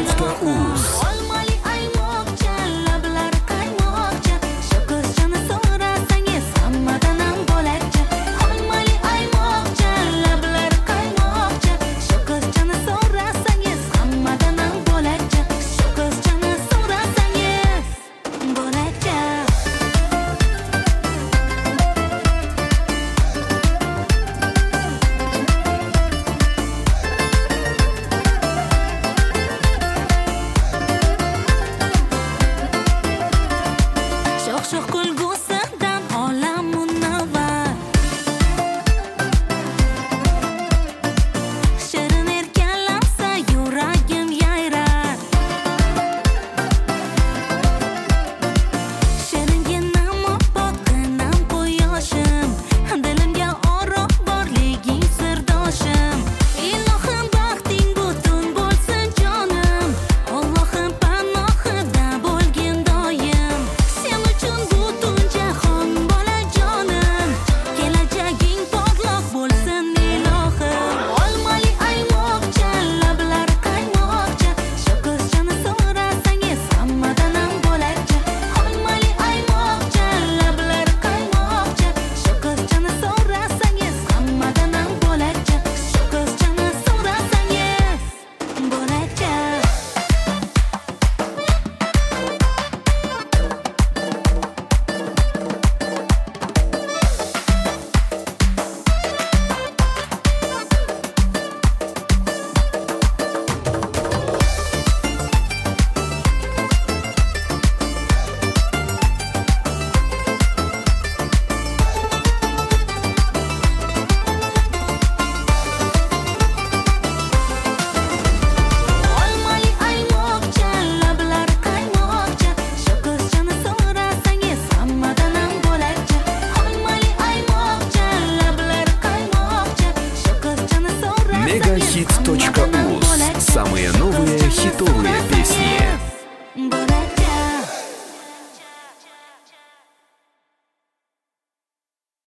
Megahit.uz. Olmali aymoqcha, lablari qaymoqcha, shu qizchani so'rasangiz hammadan ham bo'lakcha. Olmali aymoqcha, lablari qaymoqcha, shu qizchani so'rasangiz hammadan ham bo'lakcha. Shu qizchani so'rasangiz bo'lakcha. Sho'x kulgusidan olam munavvar, shirin erkalansa yuragim yayrar. Shiringinam boqinam quyoshim, dilimga oro borliging sirdoshim. Ilohim baxting butun bo'lsin jonim, Allohim panohida bo'lgin doim. Sen uchun butun jahon bolajonim, kelajaging porloq bo'lsin ilohim. Olmali aymoqcha, lablari qaymoqcha, shu qizchani so'rasangiz hammadan ham bo'lakcha. Olmali aymoqcha, lablari qaymoqcha, shu qizchani so'rasangiz hammadan ham bo'lakcha. Shu qizchani so'rasangiz bo'lakcha. Olmali aymoqcha, lablari qaymoqcha, shu qizchani so'rasangiz hammadan ham bo'lakcha. Olmali aymoqcha, lablari qaymoqcha, shu qizchani so'rasangiz Megahit.uz. Самые новые хитовые